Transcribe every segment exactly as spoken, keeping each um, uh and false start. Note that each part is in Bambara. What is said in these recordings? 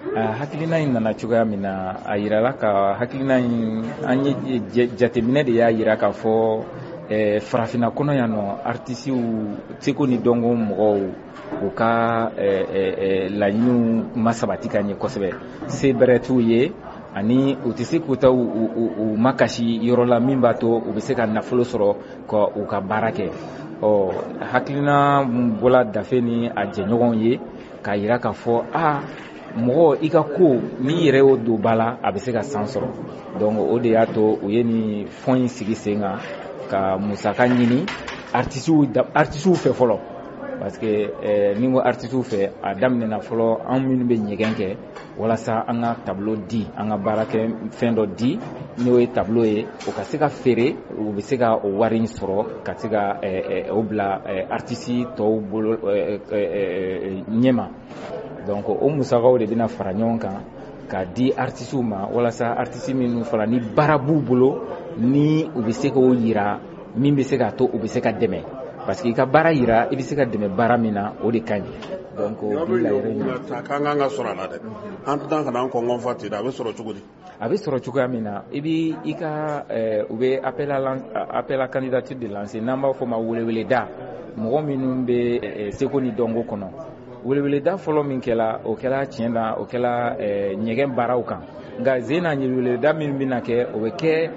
hakilina in nana cogoya min na a yirala ka hakilina in an ye jateminɛ de y'a yira k'a fɔ eh, farafina kɔnɔ yan nɔ artisiw seko ni dɔnko mɔgɔw u ka eh, eh, laɲiniw ma sabati ka ɲɛ kosɛbɛ se bɛrɛ t'u ye ani u tɛ se k'u ta u makasi yɔrɔ la min b'a to u bɛ se ka nafolo sɔrɔ ka u ka baara kɛ ɔ hakilina bɔla dafe ni a jɛɲɔgɔnw ye k'a yira k'a fɔ a mɔgɔ i ka ko n'i yɛrɛ y'o don ba la a bɛ se ka san sɔrɔ donc o de y'a to u ye nin fɔn in sigi sen kan ka musaka ɲini artisiw artisiw fɛ fɔlɔ parce que eh, ni ko artisiw fɛ a daminɛna fɔlɔ an minnu bɛ ɲɛgɛn kɛ walasa an ka tableau di an ka baara kɛ fɛn dɔ di n'o ye tableau ye o ka se ka feere u bɛ se ka o wari in sɔrɔ ka se ka eh, eh, o bila eh, artisi tɔw bolo eh, eh, eh, ɲɛma donc o musakaw de bɛna fara ɲɔgɔn kan ka di artisiw ma walasa artisi minnu fara ni baara b'u bolo ni u bɛ se k'o yira min bɛ se k'a to u bɛ se ka dɛmɛ parce que i ka baara yira i bɛ se ka dɛmɛ baara min na o de ka ɲi donc o bi la yɛrɛ ɲini k'an kan ka sɔrɔ a la dɛ an tɛ ka n'an kɔngɔn fa ten a bɛ sɔrɔ cogo di a bɛ sɔrɔ cogoya min na i bɛ i ka u bɛ appel à appel à candidature de lancer n'an b'a fɔ ma weleweleda mɔgɔ minnu bɛ seko ni dɔnko kɔnɔ weleweleda fɔlɔ min kɛla o kɛla tiɲɛ na o kɛla ɲɛgɛn baaraw kan nka sen n'a weleweleda min bɛna kɛ o bɛ kɛ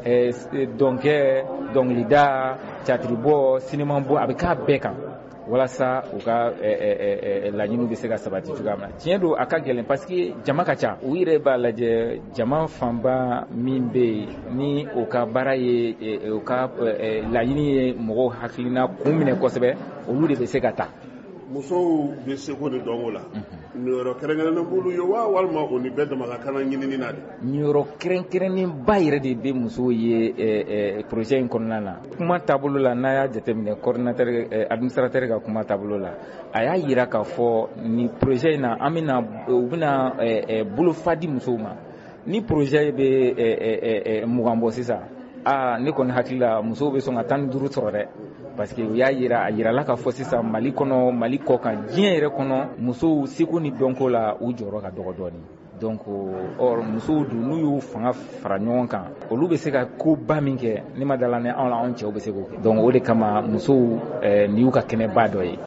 dɔnkɛ dɔnkilida catiribɔ sinimabɔ a bɛ k'a bɛɛ kan walasa u ka laɲiniw bɛ se ka sabati cogoya min na tiɲɛ don a ka gɛlɛn parce que jama ka ca u yɛrɛ b'a lajɛ jama fanba min bɛ yen ni o ka baara ye o ka laɲini ye mɔgɔw hakilina kun minɛ kosɛbɛ olu de bɛ se ka taa musow bɛ seko ni dɔnko la niyɔrɔ kɛrɛnkɛrɛnnen b'olu ye wa walima o ni bɛɛ dama ka kan ɲinini na de niyɔrɔ kɛrɛnkɛrɛnnenba yɛrɛ de bɛ musow ye projet in kɔnɔna na kuma taabolo la n'a y'a jateminɛ coordinateur administrateur ka kuma taabolo la a y'a yira k'a fɔ ni projet in na an bɛna u bɛna bolofa di musow ma ni projet bɛ mugan bɔ sisan aa ne kɔni hakili la musow bɛ sɔn ka tan ni duuru sɔrɔ dɛ parce que u y'a yira a yirala k'a fɔ sisan mali kɔnɔ mali kɔ kan diɲɛ yɛrɛ kɔnɔ musow seko ni dɔnko la u jɔyɔrɔ ka dɔgɔ dɔɔni donc or musow dun n'u y'u fanga fara ɲɔgɔn kan olu bɛ se ka koba min kɛ ne ma dala ni anw la anw cɛw bɛ se k'o kɛ donc o de kama musow eh, ni y'u ka kɛnɛba dɔ ye